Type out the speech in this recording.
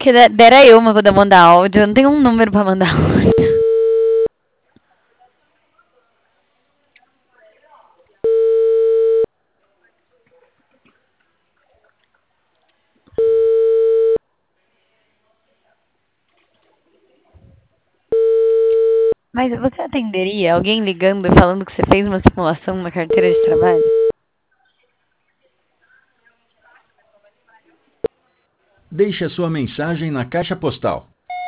Que dera eu uma poder mandar áudio. Eu não tenho um número pra mandar áudio. Mas você atenderia alguém ligando e falando que você fez uma simulação na carteira de trabalho? Deixe a sua mensagem na caixa postal